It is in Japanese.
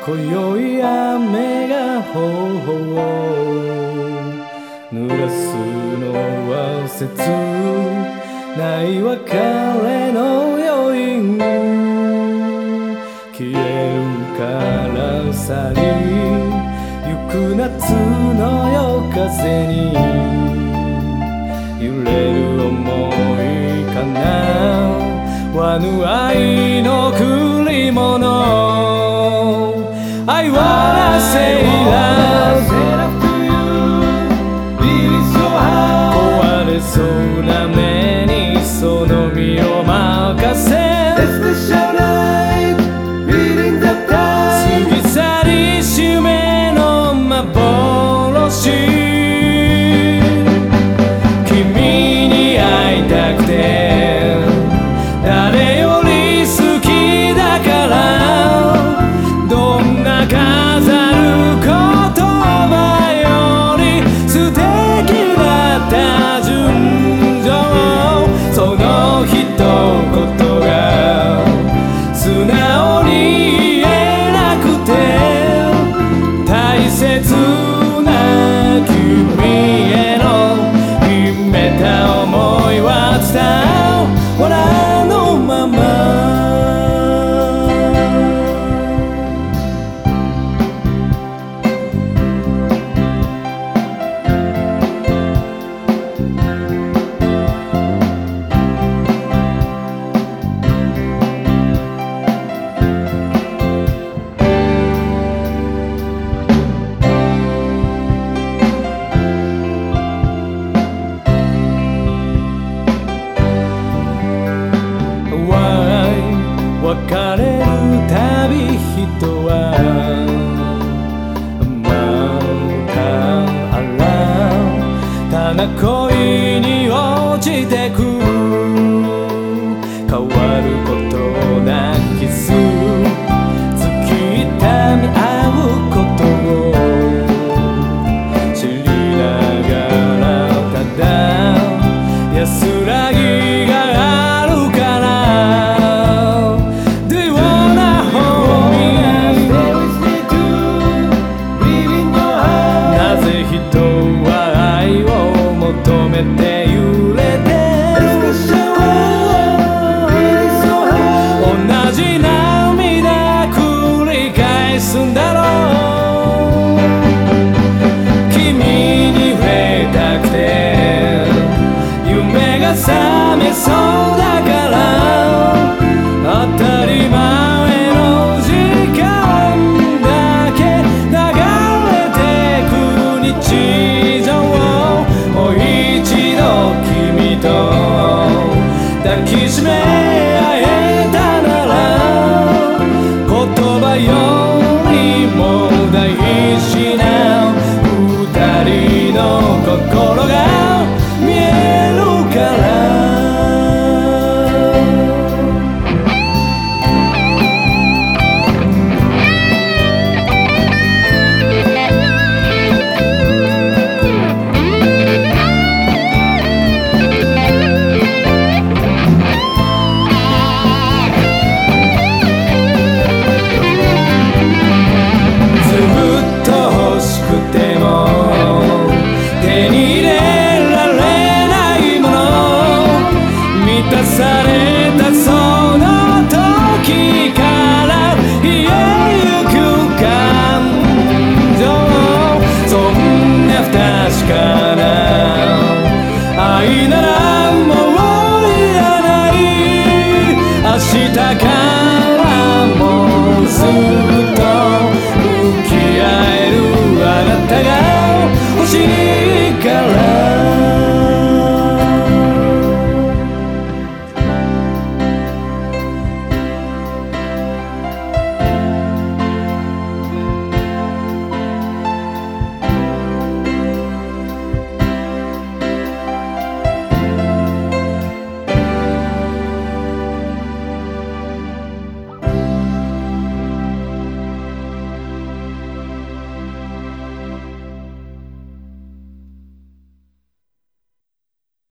今宵雨が頬を濡らすのは切ない別れの余韻、消えるから去りゆく夏の夜風に揺れる想いかなわぬ愛の贈り物。I wanna say love to you, baby so high。 壊れそうな目にその身を任せ It's the show night, reading the tide。 過ぎ去りしめの幻、君に会いたくて誰より好きだから、どんな飾る言葉より素敵だった純情、その一言が素直に言えなくて、大切な君への秘めた想いは伝わらぬまま。別れるたび人はまた新たな恋に落ちてく、変わることなきキス、突き痛み合うことを知りながら、ただ安らぎがあるから、求めて揺れて同じ涙繰り返すんだろう。君に触れたくて夢が覚めそうだから、当たり前の時間だけ流れてく日常をもう一度君と抱きしめ合えたなら、言葉よりも大事な二人の心が見えるから。手に入れられないもの、満たされたその時から消えゆく感情、そんな不確かな愛ならもういらない、明日からもうずっと向き合えるあなたが欲しい